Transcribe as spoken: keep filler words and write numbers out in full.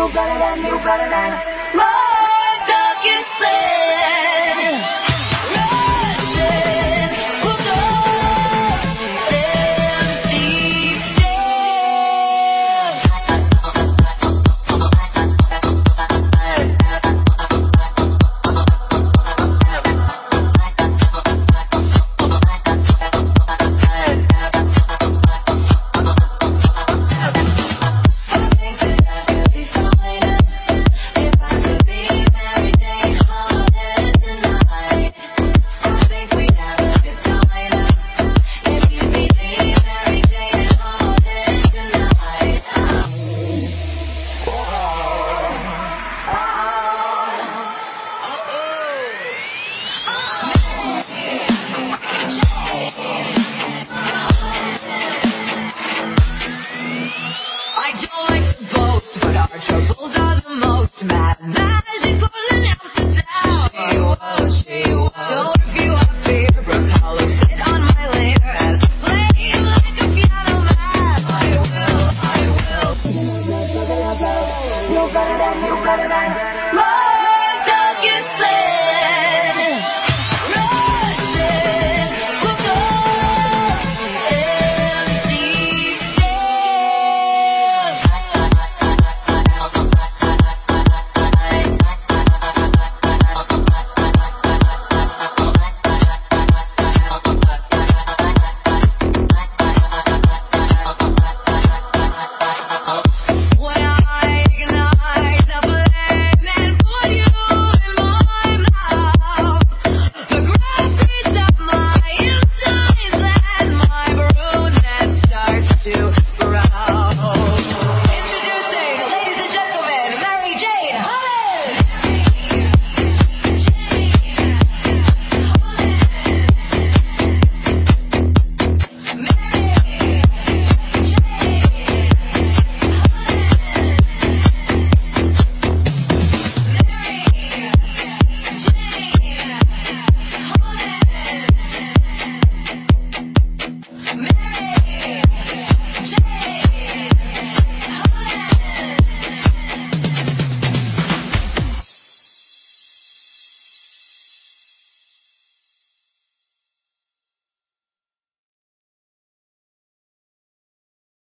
better than, you better than my darkest plan. Rushing for those empty troubles are the most mad magical in Amsterdam. She was, she was. So if you have fear, Apollo, sit on my lair and play like a piano man. I will, I will. You better than, you better than.